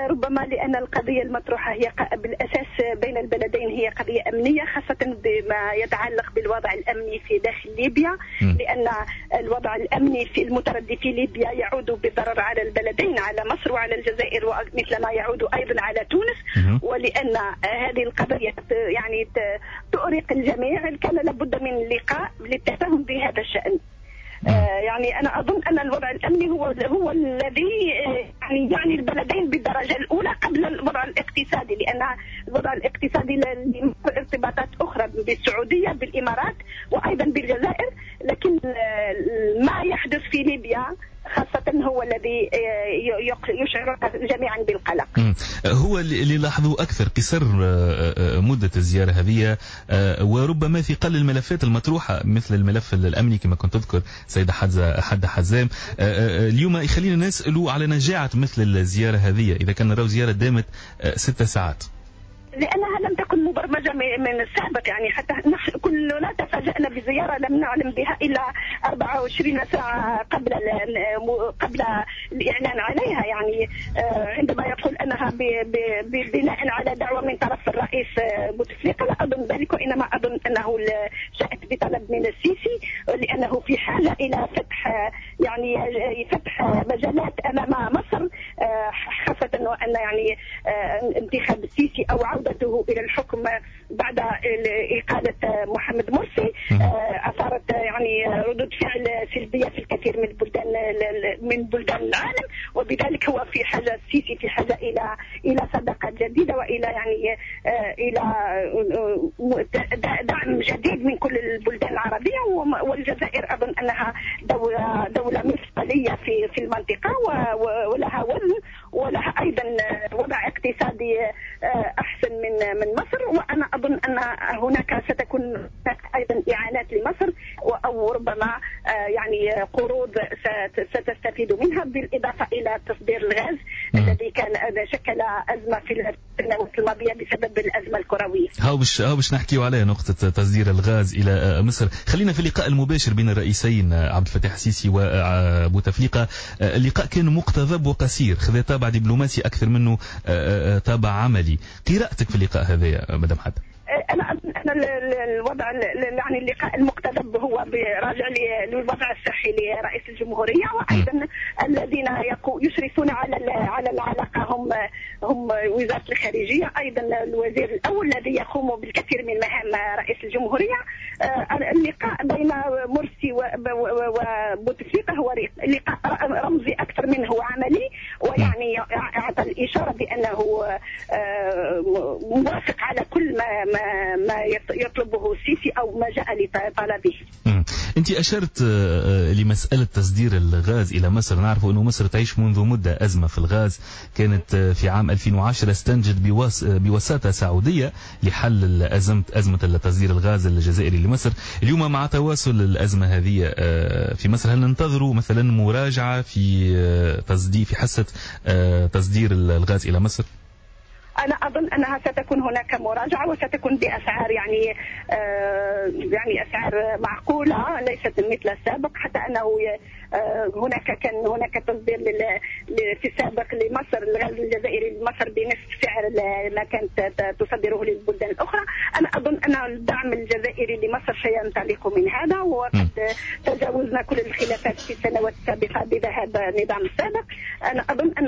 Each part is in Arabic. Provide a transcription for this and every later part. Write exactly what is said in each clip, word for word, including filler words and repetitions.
ربما لأن القضية المطروحة هي بالأساس بين البلدين هي قضية أمنية، خاصة بما يتعلق بالوضع الأمني في داخل ليبيا، لأن الوضع الأمني في المتردي في ليبيا يعود بالضرر على البلدين، على مصر وعلى الجزائر، مثل ما يعود أيضا على تونس. ولأن هذه القضية يعني تؤرق الجميع، كان لابد من لقاء للتفاهم بهذا الشأن. آه يعني أنا أظن أن الوضع الأمني هو هو الذي يعني يعني البلدين بالدرجة الأولى قبل الوضع الاقتصادي، لأن الوضع الاقتصادي له ارتباطات أخرى بالسعودية بالإمارات وأيضا بالجزائر، لكن ما يحدث في ليبيا خاصة هو الذي يشعر جميعا بالقلق. هو اللي لاحظوا أكثر قصر مدة الزيارة هذه، وربما في قل الملفات المطروحة مثل الملف الأمني كما كنت تذكر سيدة حد حزام. اليوم يخلينا نسألوا على نجاعة مثل الزيارة هذه إذا كان نراو زيارة دامت ست ساعات، لأنها لم تكن مبرمجة من السابق. يعني حتى نحن كلنا تفاجأنا بزيارة لم نعلم بها إلا أربعة وعشرين ساعة قبل قبل الإعلان عليها. يعني عندما يقول أنها بناء على دعوة من طرف الرئيس بوتفليقة، لا أظن ذلك، وإنما أظن أنه شأت بطلب من السيسي، لأنه في حاجة إلى فتح يعني فتح مجالات أمام مصر، خاصة وأن يعني انتخاب السيسي أو عودته إلى الحكم بعد إقالة محمد مرسي أثارت يعني ردود فعل سلبية في الكثير من بلدان من بلدان العالم، وبذلك هو في حاجة السيسي في حاجة إلى إلى صداقة جديدة وإلى يعني إلى دعم جديد من كل البلدان العربية. والجزائر أظن أنها دولة دولة مفصلية في في المنطقة ولها وزن ولها أيضا وضع اقتصادي أحسن من من مصر. وأنا أظن أن هناك ستكون أيضا إعانات لمصر أو ربما يعني قروض ستستفيد منها، بالإضافة إلى تصدير الغاز الذي كان شكل أزمة في السنوات الماضية بسبب الأزمة الكروية. هاو باش هاو باش نحكيو عليه نقطة تصدير الغاز إلى مصر. خلينا في اللقاء المباشر بين الرئيسين عبد الفتاح السيسي وبوتفليقة. اللقاء كان مقتضب وقصير، خذ طابع دبلوماسي أكثر منه طابع عملي. قراءتك في اللقاء هذا يا مدام حد؟ أنا أنا الوضع يعني اللقاء المقتضب هو براجع للوضع الصحي لرئيس الجمهورية، وأيضا الذين يشرفون على على العلاقة هم هم وزارة الخارجية، أيضا الوزير الأول الذي يقوم بالكثير من مهام رئيس الجمهورية. اللقاء بين مرسي وبوتفليقة هو لقاء رمزي أكثر منه عملي، ويعني أعطى الإشارة بأنه موافق على كل ما ما ما يطلبه السيسي أو ما جاء لطلبه. أنت أشرت لمسألة تصدير الغاز إلى مصر. نعرف أن مصر تعيش منذ مدة أزمة في الغاز، كانت في عام ألفين وعشرة استنجد بوساطة سعودية لحل أزمة أزمة تصدير الغاز الجزائري لمصر. اليوم مع تواصل الأزمة هذه في مصر، هل ننتظروا مثلا مراجعة في تصدير في حصة تصدير الغاز إلى مصر؟ أنا أظن أنها ستكون هناك مراجعة وستكون بأسعار يعني آه يعني أسعار معقولة ليست مثل السابق، حتى أنه هناك كان هناك تصدير في السابق لمصر الغاز الجزائري لمصر بنصف سعر ما كانت تصدره للبلدان الأخرى. أنا أظن أن الدعم الجزائري لمصر سينطلق من هذا، وقد تجاوزنا كل الخلافات في السنوات السابقة بذهاب النظام السابق. أنا أظن أن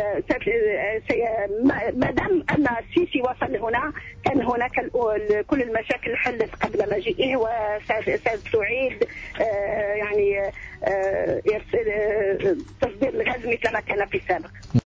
ما دام أن السيسي وصل هنا كان هناك كل المشاكل حلت قبل مجيئه، وستعيد يعني تصدير الغاز مثل ما كان في السابق.